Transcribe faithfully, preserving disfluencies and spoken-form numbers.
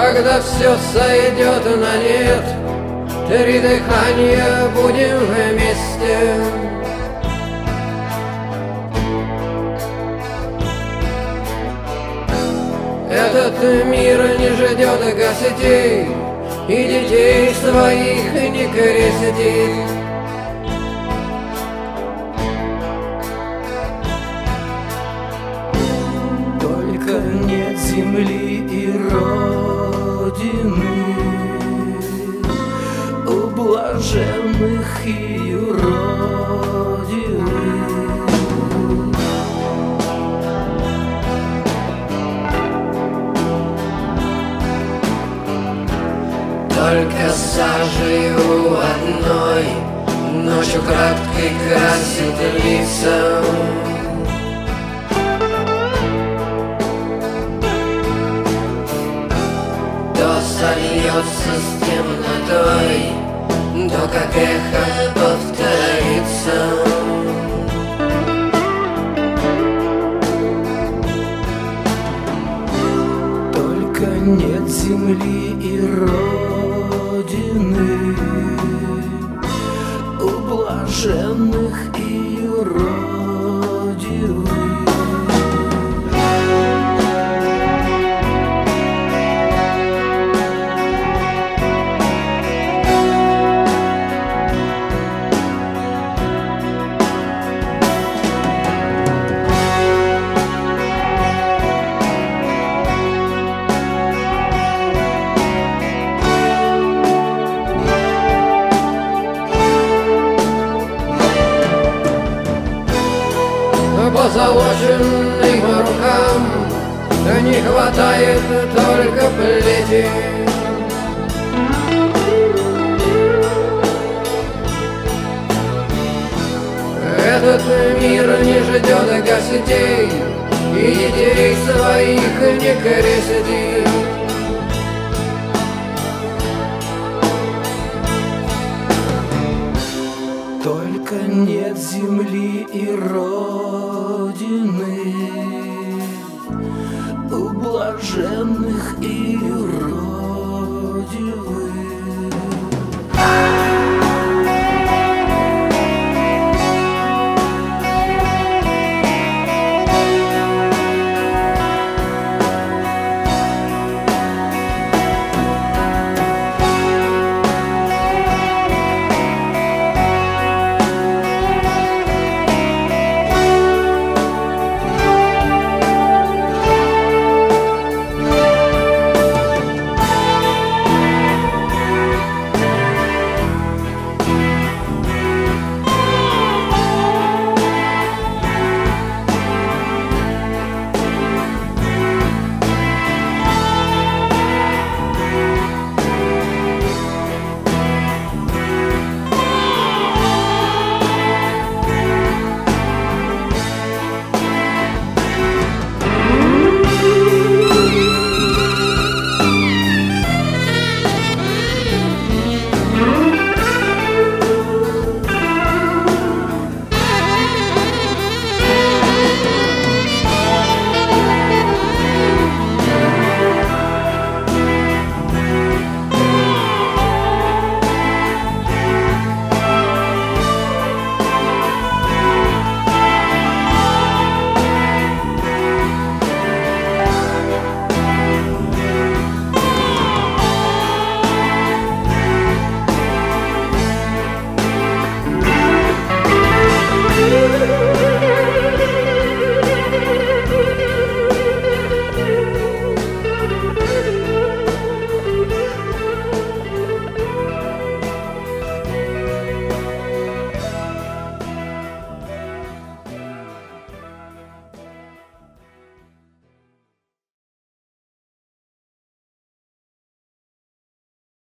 Когда все сойдет на нет, три дыхания будем вместе. Этот мир не ждет гостей и детей своих не крестит. Только нет земли и родины у блаженных и юродивых. Только сажею одной ночью краткой красит лица. То сольется с темнотой, то как эхо повторится. Только нет земли и родины у блаженных и юродивых. Позолоченным рукам не хватает только плети. Этот мир не ждет гостей и детей своих не крестит. Только нет земли и родины у блаженных и юродивых.